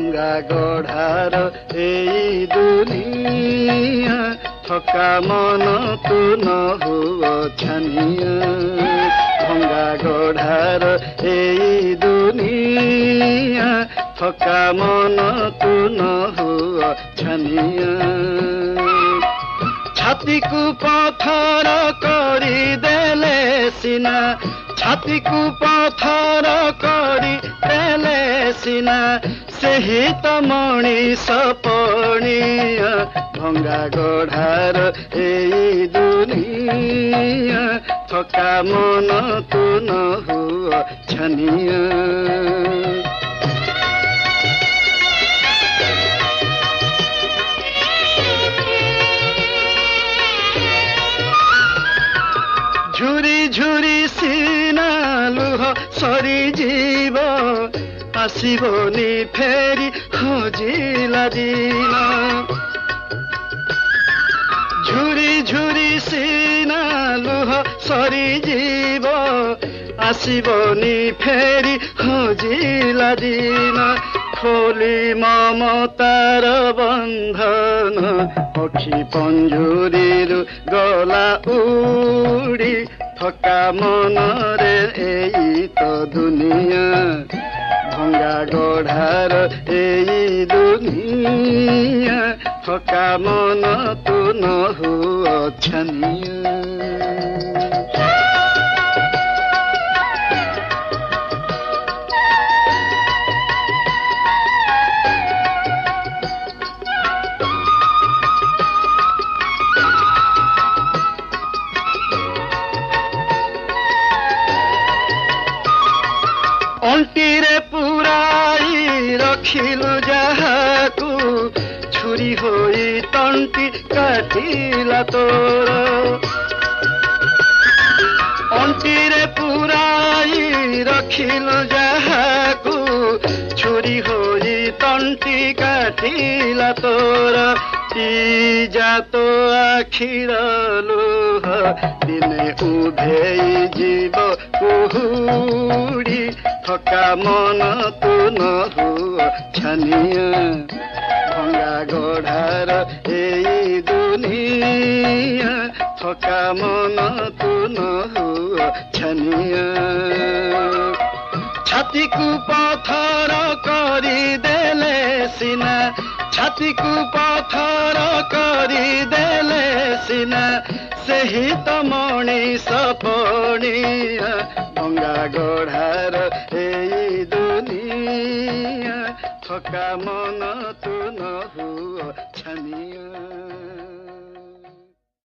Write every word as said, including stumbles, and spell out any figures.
भंगा गढ़ार एई दुनिया थका मन तू न हुआ छानिया भंगा गढ़ार एई दुनिया थका मन तू न हुआ छानिया छाती को पथर करी देले सिना छाती को पथर करी देले सिना सेही त मणिष पणिया भंगा गढ़ार एई दुनिया थका मन तू न हुआ छानिया झुरी झुरी सीना लुह सरी जीव आसबनी फेरी हजिला दिन झुरी झुरी सीना लुह सरी जीव आसबनी फेरी हजिला दिन खोली ममतार बंधन पक्षी पंजुरी गला उड़ी थका मन रे एई तो दुनिया भंगा गढ़ार एई दुनिया थका मन तू न हुआ छानिया अंटीरे पुराई रखिलु जहाकू छुरी होई तंटी काटिला तोर अंटीरे पुराई रखिलु जहाकू छुरी होई तंटी काटिला तोर जा तो आखिर लुह दिने उभेई जीव कुहुड़ी थका मन तू न हुआ छानिया भंगा गढ़ार एई दुनिया थका मन तू न हुआ छानिया छाती को पथर करी देले सिना छाती को पथर करी देले सिना सेही त मणिष पणिया भंगा गढ़ार एई दुनिया थका मन तू न